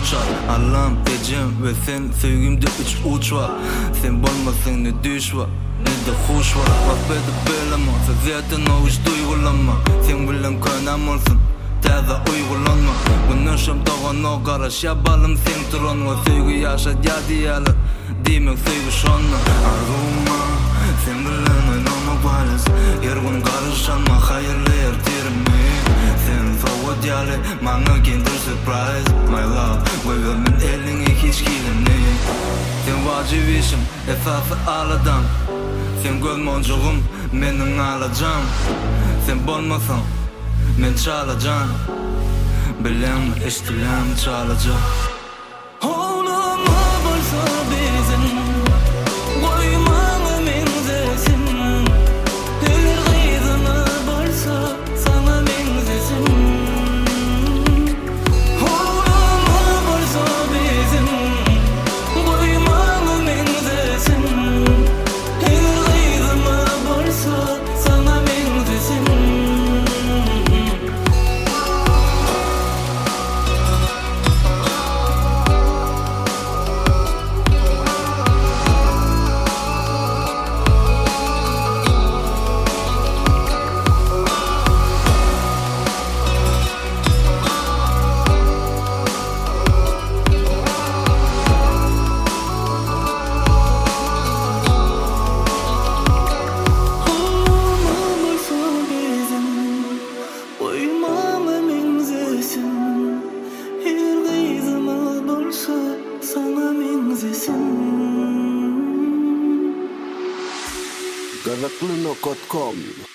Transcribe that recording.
uçar. Allah'ım ecem ve sen sevgimde üç uç var. Sen bolmasın ne düş var ne de huş var. Bak bedi belama zaten o hiç duygulanma. Sen bilen könam olsun taza uygulanma. Güneşim doğan o karaş yabalım sen turanma. Sevgi yaşat ya diyalar demek sevgi şanma. Arguma sen bilen oynama balas. Yer gün karışanma hayırlı yer terimi. Sen soğuk diyale bana kinder surprise. My love koyvermen eline hiç kilimni. Sen vacip işim esası aladan. Sen gözmoncuğum menin alacağım. Sen bolmasan men çalacağım. Bilem iştilem çalacağım. Oğluma bolsa bizim koymağım menzesin. Eğer kıyzıma bolsa sana menzesin. Oğluma bolsa bizim koymağım menzesin. Eğer kıyzıma bolsa sana menzesin. Gazaklıno.com